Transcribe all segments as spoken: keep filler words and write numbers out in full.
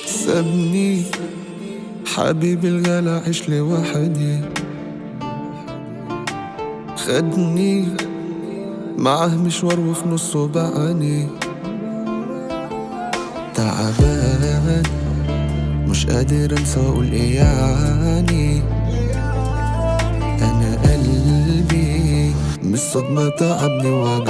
سابني حبيبي الغلا عيش لوحدي، خدني معاه مشوار وفي نصه بعاني. تعبان مش قادر انسى واقول ايه يعني، انا قلبي من الصدمة تعبني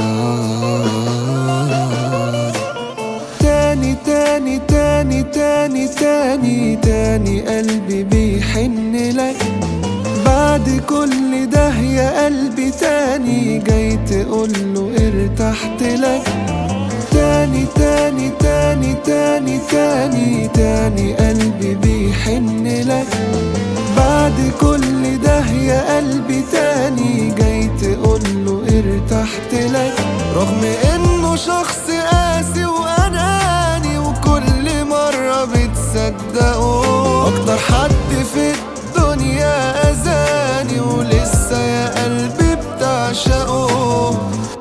وجعان. تاني تاني تاني تاني تاني تاني قلبي بيحن لك، بعد كل ده يا قلبي تاني جاي تقوله ارتحت لك. تاني تاني تاني تاني تاني تاني قلبي بيحن لك، بعد كل ده يا قلبي تاني جاي تقوله ارتحت لك. رغم انه شخص قاسي واناني وكل مرة بتصدقه، اكتر حد في الدنيا اذاني ولسه يا قلبي بتعشقه.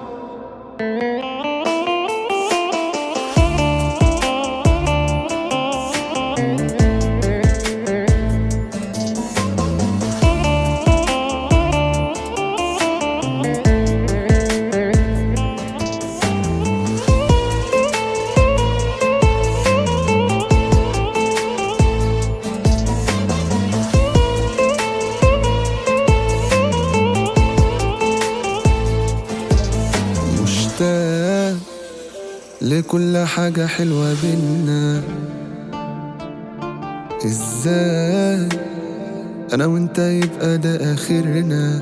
مشتاق لكل حاجة حلوة بينا، ازاي انا وانت يبقى ده اخرنا.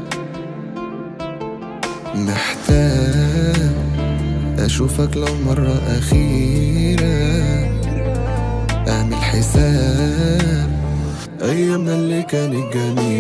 محتاج اشوفك لو مرة اخيرة، اعمل حساب ايامنا اللي كانت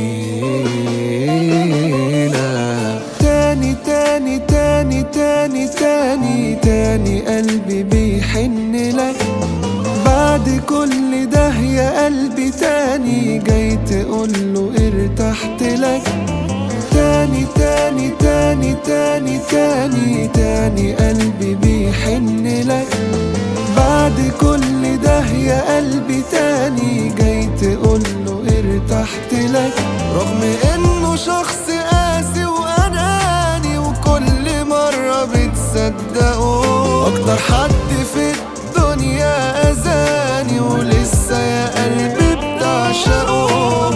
جميلة. تاني تاني تاني تاني تاني تاني قلبي بيحن لك، بعد كل ده يا قلبي تاني جاي تقوله ارتحت لك. تاني تاني تاني تاني تاني تاني قلبي بيحن لك، بعد كل ده يا قلبي تاني جاي تقوله ارتحت لك. رغم انه شخص قاسي واناني وكل مرة بتصدقه، اكتر حد في الدنيا اذاني ولسه يا قلبي بتعشقه.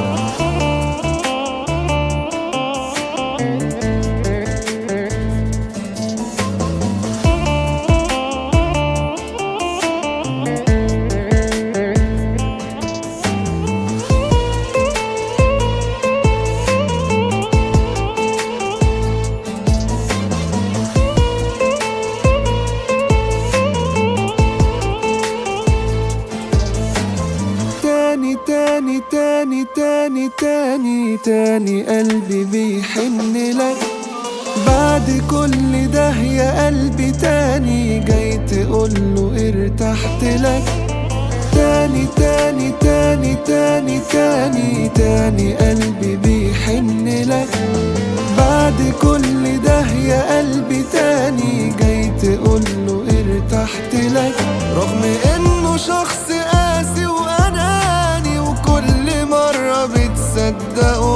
تاني تاني تاني تاني تاني تاني قلبي بيحن لك، بعد كل ده يا قلبي تاني جاي تقوله ارتحت لك. تاني تاني تاني تاني تاني تاني قلبي بيحن لك، بعد كل ده يا قلبي تاني جاي تقوله ارتحت لك. رغم انه شخص قاسي واناني وكل مرة بتصدقه،